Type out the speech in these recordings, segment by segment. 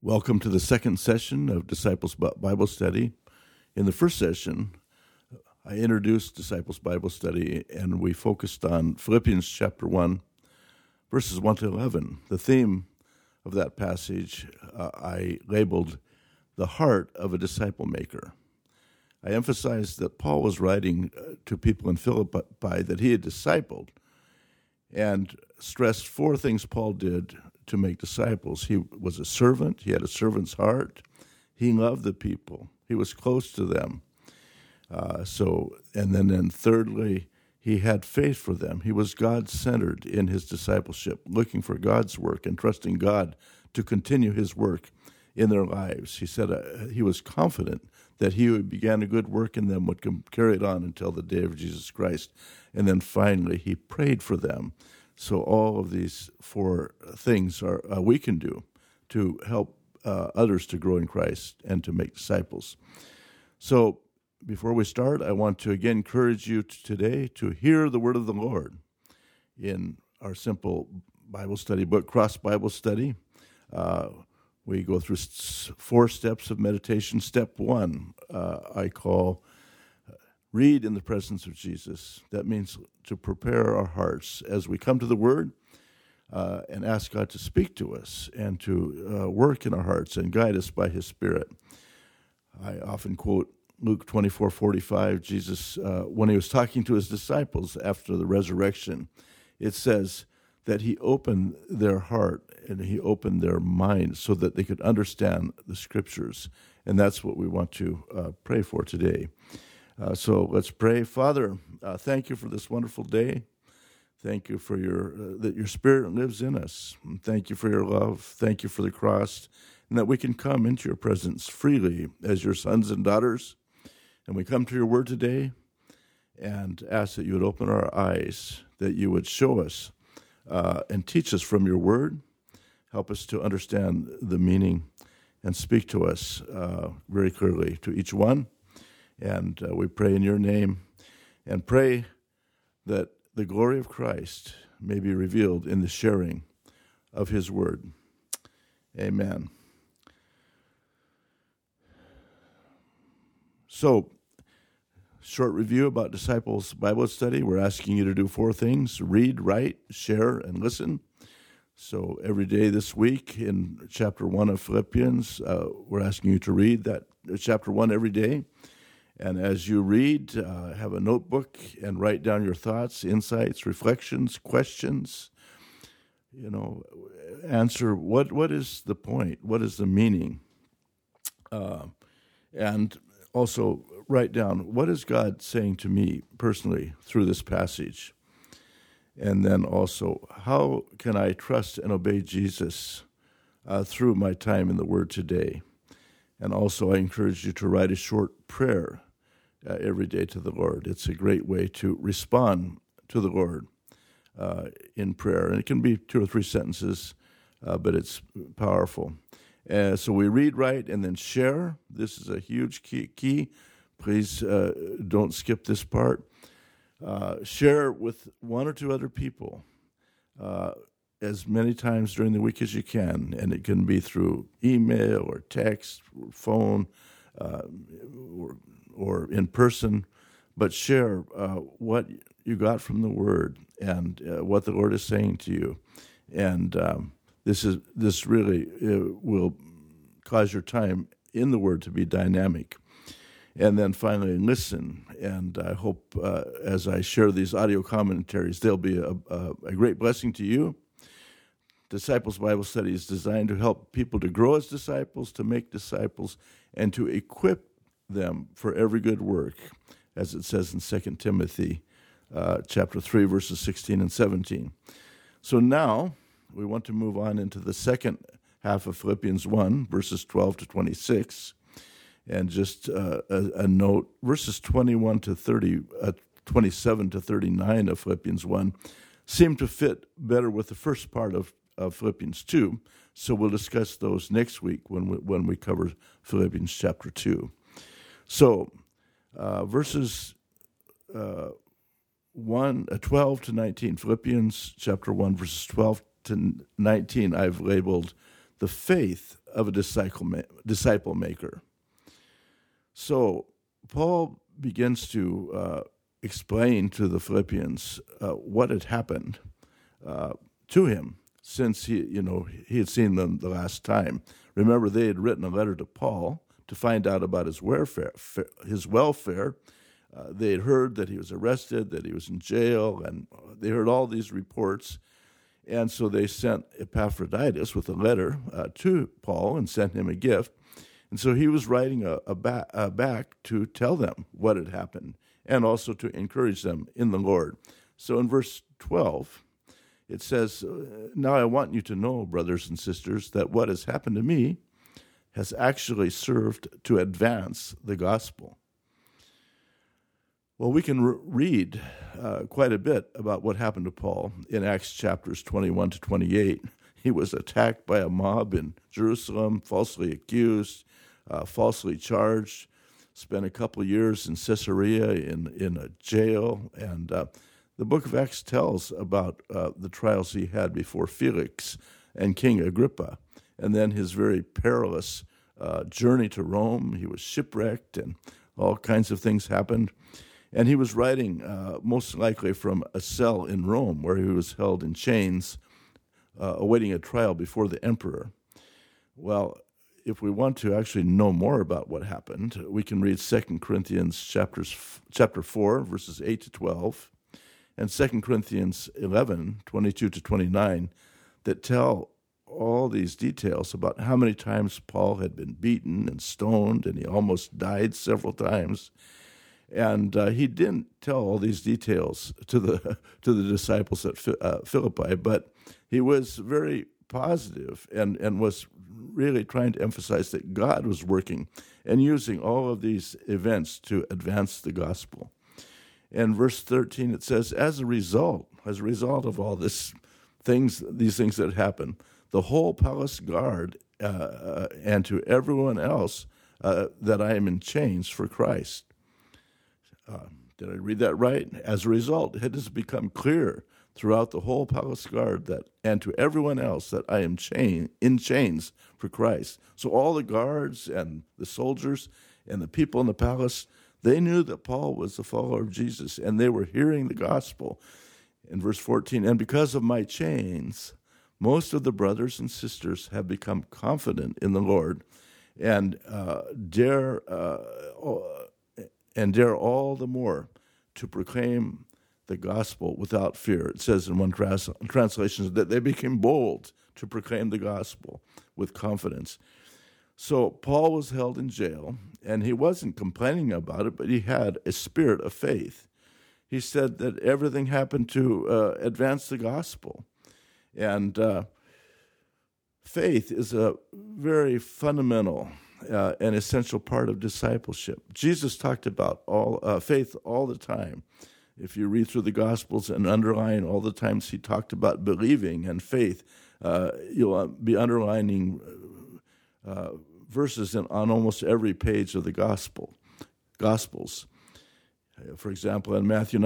Welcome to the second session of Disciples Bible Study. In the first session, I introduced Disciples Bible Study, and we focused on Philippians chapter 1, verses 1 to 11. The theme of that passage I labeled the heart of a disciple maker. I emphasized that Paul was writing to people in Philippi that he had discipled, and stressed four things Paul did to make disciples. He was a servant. He had a servant's heart. He loved the people. He was close to them. And then thirdly, he had faith for them. He was God-centered in his discipleship, looking for God's work and trusting God to continue his work in their lives. He said he was confident that he who began a good work in them would carry it on until the day of Jesus Christ. And then finally, he prayed for them. So all of these four things are we can do to help others to grow in Christ and to make disciples. So before we start, I want to again encourage you today to hear the word of the Lord in our simple Bible study book, Cross Bible Study. We go through four steps of meditation. Step one, I call read in the presence of Jesus. That means to prepare our hearts as we come to the Word and ask God to speak to us and to work in our hearts and guide us by His Spirit. I often quote Luke 24:45. Jesus, when he was talking to his disciples after the resurrection, it says that he opened their heart and he opened their mind so that they could understand the Scriptures. And that's what we want to pray for today. So let's pray. Father, thank you for this wonderful day. Thank you for that your Spirit lives in us. And thank you for your love. Thank you for the cross, and that we can come into your presence freely as your sons and daughters. And we come to your word today and ask that you would open our eyes, that you would show us and teach us from your word. Help us to understand the meaning and speak to us very clearly to each one. And we pray in your name and pray that the glory of Christ may be revealed in the sharing of his word. Amen. So, short review about Disciples Bible Study. We're asking you to do four things: read, write, share, and listen. So every day this week in chapter 1 of Philippians, we're asking you to read that chapter 1 every day. And as you read, have a notebook and write down your thoughts, insights, reflections, questions. Answer what is the point? What is the meaning? And also write down, what is God saying to me personally through this passage? And then also, how can I trust and obey Jesus through my time in the Word today? And also, I encourage you to write a short prayer every day to the Lord. It's a great way to respond to the Lord in prayer. And it can be 2 or 3 sentences, but it's powerful. So we read, write, and then share. This is a huge key. Please don't skip this part. Share with 1 or 2 other people as many times during the week as you can, and it can be through email or text or phone or in person, but share what you got from the Word and what the Lord is saying to you. And this really will cause your time in the Word to be dynamic. And then finally, listen. And I hope as I share these audio commentaries, they'll be a great blessing to you. Disciples Bible Study is designed to help people to grow as disciples, to make disciples, and to equip them for every good work, as it says in 2 Timothy chapter 3, verses 16 and 17. So now we want to move on into the second half of Philippians 1, verses 12 to 26. And just a note, verses 27 to 39 of Philippians 1 seem to fit better with the first part of Philippians 2. So we'll discuss those next week when we cover Philippians chapter 2. So verses 12 to 19, Philippians chapter 1, verses 12 to 19, I've labeled the faith of a disciple maker. So Paul begins to explain to the Philippians what had happened to him since he had seen them the last time. Remember, they had written a letter to Paul to find out about his welfare. They had heard that he was arrested, that he was in jail, and they heard all these reports. And so they sent Epaphroditus with a letter to Paul and sent him a gift. And so he was writing back to tell them what had happened and also to encourage them in the Lord. So in verse 12, it says, "Now I want you to know, brothers and sisters, that what has happened to me has actually served to advance the gospel." Well, we can read quite a bit about what happened to Paul in Acts chapters 21 to 28. He was attacked by a mob in Jerusalem, falsely accused, falsely charged, spent a couple of years in Caesarea in a jail. And the book of Acts tells about the trials he had before Felix and King Agrippa, and then his very perilous journey to Rome. He was shipwrecked, and all kinds of things happened. And he was writing most likely from a cell in Rome where he was held in chains, awaiting a trial before the emperor. Well, if we want to actually know more about what happened, we can read 2 Corinthians chapter 4, verses 8 to 12, and 2 Corinthians 11, 22 to 29, that tell all these details about how many times Paul had been beaten and stoned, and he almost died several times. And he didn't tell all these details to the disciples at Philippi, but he was very positive and was really trying to emphasize that God was working and using all of these events to advance the gospel. In verse 13, it says, as a result of all these things that happened, the whole palace guard and to everyone else that I am in chains for Christ. Did I read that right? As a result, it has become clear throughout the whole palace guard and to everyone else that I am in chains for Christ. So all the guards and the soldiers and the people in the palace, they knew that Paul was the follower of Jesus, and they were hearing the gospel. In verse 14, and because of my chains, most of the brothers and sisters have become confident in the Lord and dare all the more to proclaim the gospel without fear. It says in one translation that they became bold to proclaim the gospel with confidence. So Paul was held in jail, and he wasn't complaining about it, but he had a spirit of faith. He said that everything happened to advance the gospel. And faith is a very fundamental an essential part of discipleship. Jesus talked about faith all the time. If you read through the Gospels and underline all the times he talked about believing and faith, you'll be underlining verses on almost every page of the Gospels. For example, in Matthew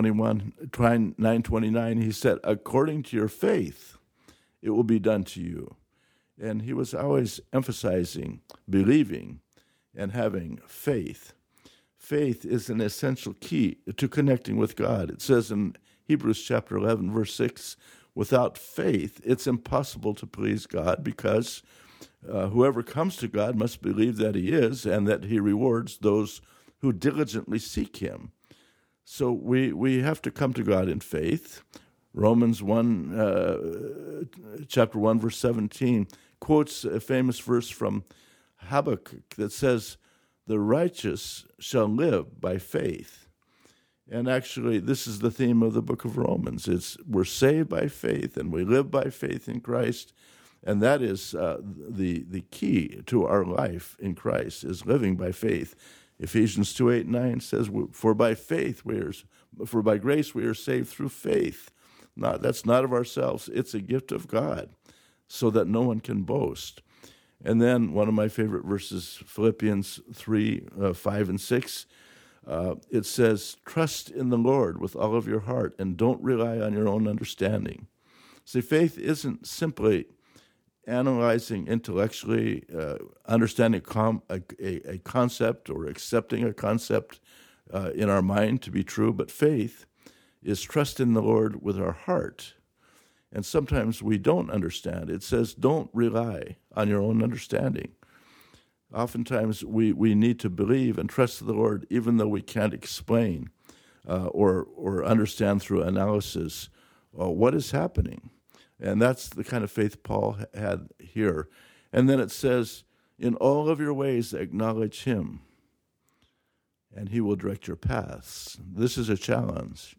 9:29, he said, according to your faith, it will be done to you. And he was always emphasizing believing and having faith. Faith is an essential key to connecting with God. It says in Hebrews chapter 11, verse 6, without faith, it's impossible to please God because whoever comes to God must believe that he is and that he rewards those who diligently seek him. So we have to come to God in faith. Romans 1, chapter 1, verse 17, quotes a famous verse from Habakkuk that says, the righteous shall live by faith. And actually, this is the theme of the book of Romans. We're saved by faith, and we live by faith in Christ, and that is the key to our life in Christ, is living by faith. Ephesians 2:8-9 says, for by grace we are saved through faith. That's not of ourselves. It's a gift of God, so that no one can boast. And then one of my favorite verses, Philippians 3, 5 and 6, it says, trust in the Lord with all of your heart and don't rely on your own understanding. See, faith isn't simply analyzing intellectually, understanding a concept or accepting a concept in our mind to be true, but faith is trust in the Lord with our heart. And sometimes we don't understand. It says don't rely on your own understanding. Oftentimes we need to believe and trust the Lord even though we can't explain or understand through analysis what is happening. And that's the kind of faith Paul had here. And then it says, in all of your ways acknowledge him, and he will direct your paths. This is a challenge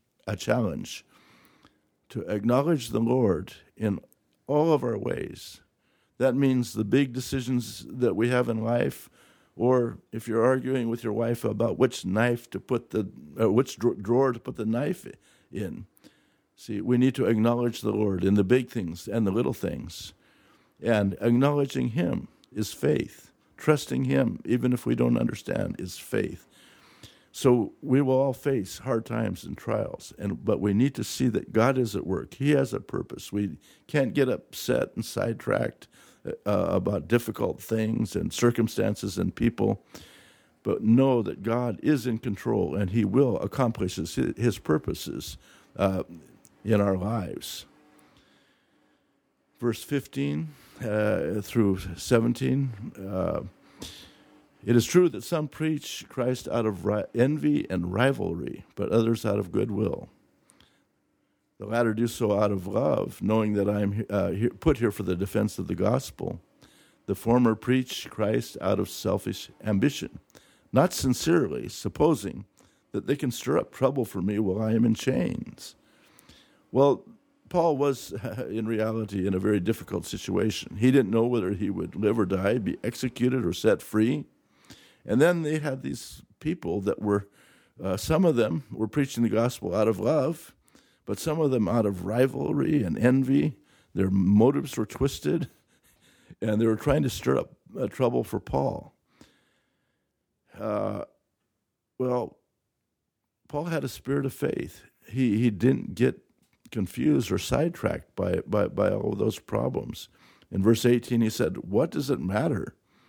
to acknowledge the Lord in all of our ways. That means the big decisions that we have in life, or if you're arguing with your wife about which drawer to put the knife in. See, we need to acknowledge the Lord in the big things and the little things. And acknowledging him is faith. Trusting him, even if we don't understand, is faith. So we will all face hard times and trials, but we need to see that God is at work. He has a purpose. We can't get upset and sidetracked about difficult things and circumstances and people, but know that God is in control and he will accomplish his purposes in our lives. Verse 15 through 17, it is true that some preach Christ out of envy and rivalry, but others out of goodwill. The latter do so out of love, knowing that I am put here for the defense of the gospel. The former preach Christ out of selfish ambition, not sincerely, supposing that they can stir up trouble for me while I am in chains. Well, Paul was, in reality, in a very difficult situation. He didn't know whether he would live or die, be executed or set free. And then they had these people that were, some of them were preaching the gospel out of love, but some of them out of rivalry and envy. Their motives were twisted, and they were trying to stir up trouble for Paul. Well, Paul had a spirit of faith. He didn't get confused or sidetracked by all of those problems. In verse 18, he said, "What does it matter?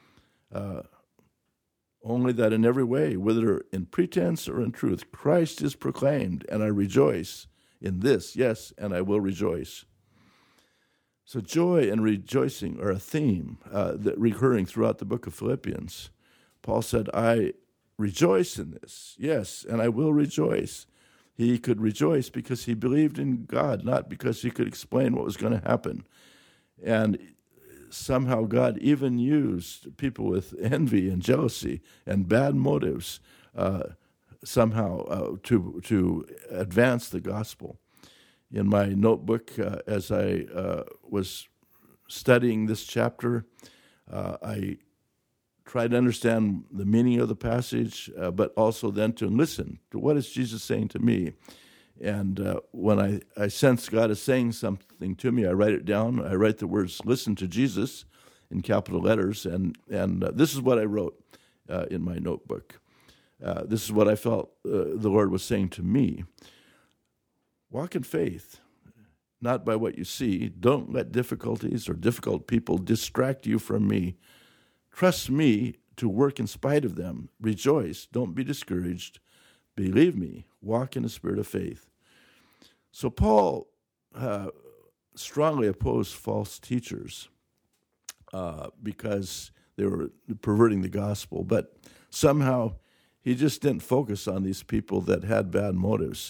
Only that in every way, whether in pretense or in truth, Christ is proclaimed, and I rejoice in this, yes, and I will rejoice." So joy and rejoicing are a theme that recurring throughout the book of Philippians. Paul said, I rejoice in this, yes, and I will rejoice. He could rejoice because he believed in God, not because he could explain what was going to happen. And somehow God even used people with envy and jealousy and bad motives somehow to advance the gospel. In my notebook, as I was studying this chapter, I tried to understand the meaning of the passage, but also then to listen to what is Jesus saying to me. And when I sense God is saying something to me, I write it down. I write the words, "Listen to Jesus," in capital letters. And this is what I wrote in my notebook. This is what I felt the Lord was saying to me. Walk in faith, not by what you see. Don't let difficulties or difficult people distract you from me. Trust me to work in spite of them. Rejoice. Don't be discouraged. Believe me. Walk in the spirit of faith. So Paul strongly opposed false teachers because they were perverting the gospel. But somehow he just didn't focus on these people that had bad motives.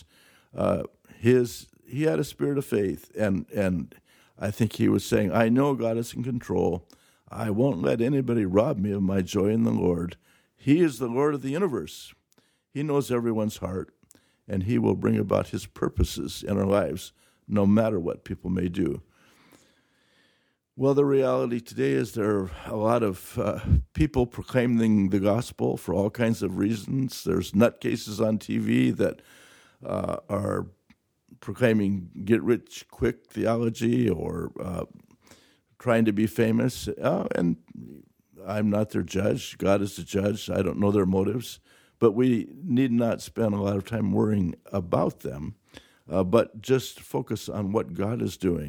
He had a spirit of faith, and I think he was saying, I know God is in control. I won't let anybody rob me of my joy in the Lord. He is the Lord of the universe. He knows everyone's heart, and he will bring about his purposes in our lives, no matter what people may do. Well, the reality today is there are a lot of people proclaiming the gospel for all kinds of reasons. There's nutcases on TV that are proclaiming get-rich-quick theology or trying to be famous. And I'm not their judge. God is the judge. I don't know their motives. But we need not spend a lot of time worrying about them, but just focus on what God is doing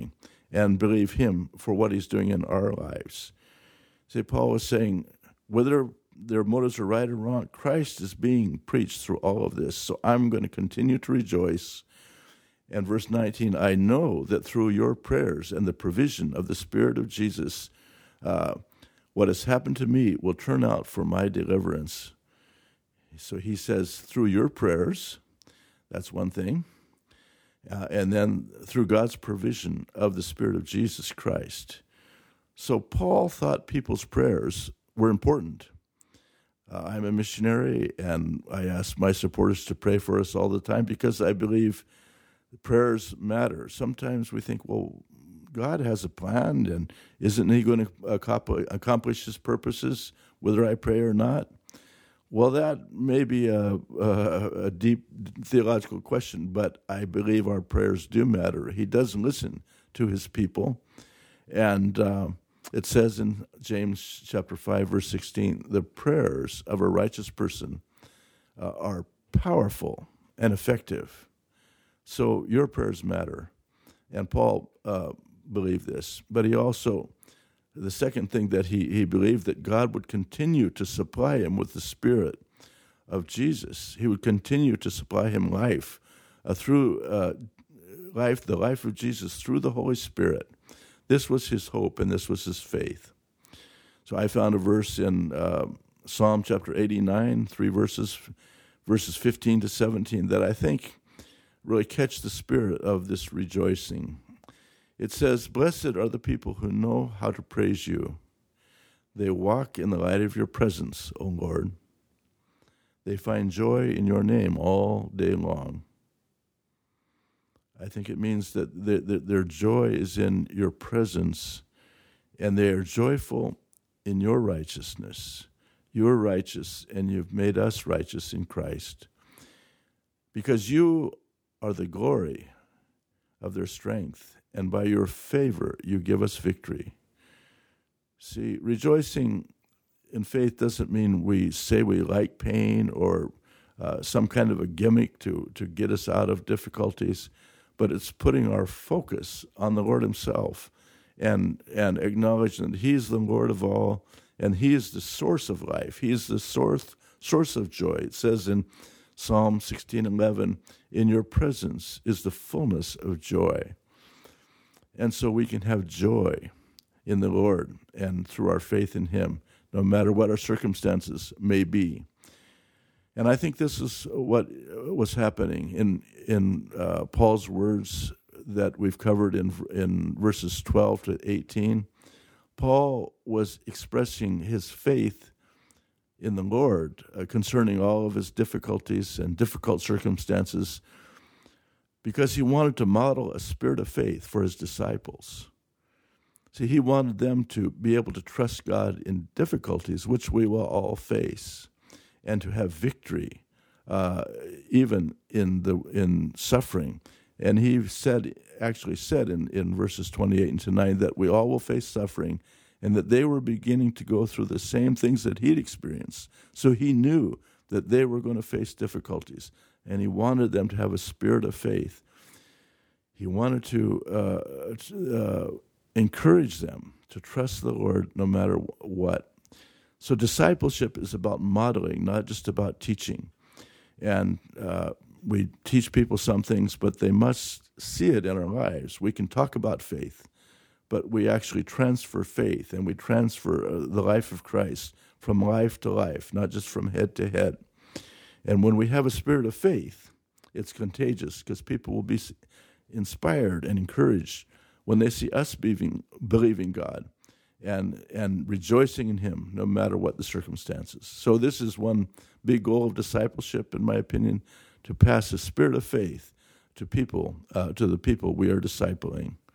and believe him for what he's doing in our lives. See, Paul was saying, whether their motives are right or wrong, Christ is being preached through all of this. So I'm going to continue to rejoice. And verse 19, I know that through your prayers and the provision of the Spirit of Jesus, what has happened to me will turn out for my deliverance. So he says, through your prayers, that's one thing. And then through God's provision of the Spirit of Jesus Christ. So Paul thought people's prayers were important. I'm a missionary, and I ask my supporters to pray for us all the time because I believe prayers matter. Sometimes we think, well, God has a plan, and isn't he going to accomplish his purposes, whether I pray or not? Well, that may be a deep theological question, but I believe our prayers do matter. He does listen to his people, and it says in James chapter 5, verse 16, the prayers of a righteous person are powerful and effective. So your prayers matter. And Paul believed this. But he also, the second thing that he believed, that God would continue to supply him with the Spirit of Jesus. He would continue to supply him life through the life of Jesus through the Holy Spirit. This was his hope, and this was his faith. So I found a verse in Psalm chapter 89, verses 15 to 17, that I think really catch the spirit of this rejoicing. It says, blessed are the people who know how to praise you. They walk in the light of your presence, O Lord. They find joy in your name all day long. I think it means that their joy is in your presence, and they are joyful in your righteousness. You are righteous, and you've made us righteous in Christ. Because you are the glory of their strength, and by your favor you give us victory. See, rejoicing in faith doesn't mean we say we like pain or some kind of a gimmick to get us out of difficulties, but it's putting our focus on the Lord himself and acknowledging that he's the Lord of all, and he is the source of life. He is the source of joy. It says in Psalm 16:11, in your presence is the fullness of joy. And so we can have joy in the Lord and through our faith in him, no matter what our circumstances may be. And I think this is what was happening in Paul's words that we've covered in verses 12 to 18. Paul was expressing his faith in the Lord concerning all of his difficulties and difficult circumstances, because he wanted to model a spirit of faith for his disciples. See, he wanted them to be able to trust God in difficulties, which we will all face, and to have victory, even in suffering. And he actually said in verses 28 and 29 that we all will face suffering, and that they were beginning to go through the same things that he'd experienced. So he knew that they were going to face difficulties, and he wanted them to have a spirit of faith. He wanted to encourage them to trust the Lord no matter what. So discipleship is about modeling, not just about teaching. And we teach people some things, but they must see it in our lives. We can talk about faith, but we actually transfer faith, and we transfer the life of Christ from life to life, not just from head to head. And when we have a spirit of faith, it's contagious, because people will be inspired and encouraged when they see us believing God and rejoicing in him no matter what the circumstances. So this is one big goal of discipleship, in my opinion, to pass a spirit of faith to people, to the people we are discipling.